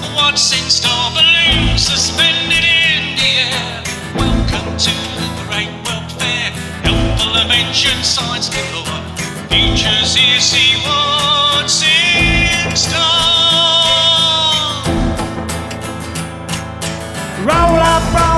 What's in store? Balloons suspended in the air. Welcome to the great world fair. Helpful invention, science galore. Future's here, see what's in store. Roll up, roll